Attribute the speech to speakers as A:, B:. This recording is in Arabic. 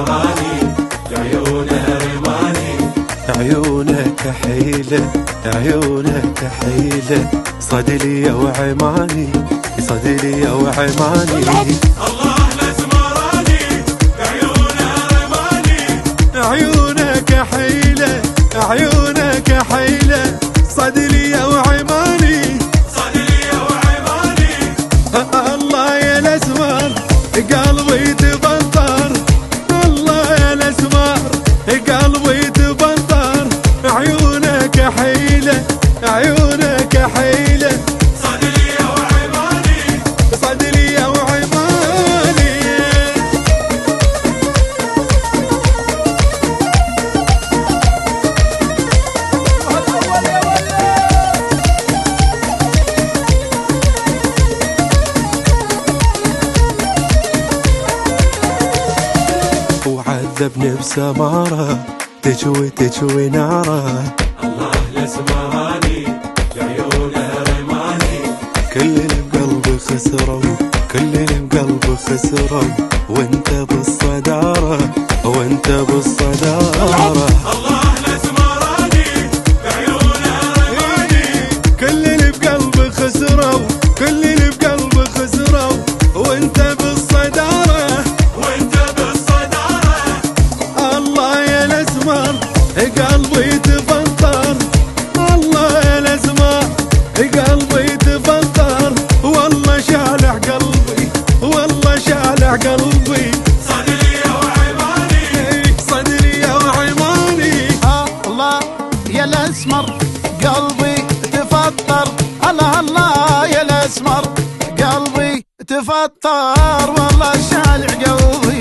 A: الاسمراني عيونه رماني.
B: عيونك حيلة عيونك حيلة صدلي وعماني صدلي وعماني.
A: الله الاسمراني عيونه رماني.
B: عيونك حيلة عيونك حيلة صدلي وعماني
A: صدري وعماني.
B: الله يا الاسمر قلبي تبطر. الله يا الاسمر قلبي تبطر. عيونك حيلة عيونك حيلة
A: صدري وعماني.
B: صدلي وعماني. وعذبني بسمارة تجوي تجوي ناره.
A: الله الاسمراني عيونه رماني.
B: كل اللي بقلبي خسروا كل اللي بقلبي خسروا وانت بالصدارة وانت بالصدارة.
A: الله الاسمراني عيونه رماني.
B: كل اللي بقلبي خسروا كل اللي بقلبي خسروا وانت بالصدارة
A: وانت بالصدارة.
B: الله يا الاسمر قلبي تفطر. الله يا الاسمر قلبي تفطر. والله شالح قلبي والله شالح قلبي.
A: صدري وعماني.
B: صدري وعماني.
C: الله يا الاسمر قلبي تفطر. الله الله يا الاسمر قلبي تفطر. والله شالع قلبي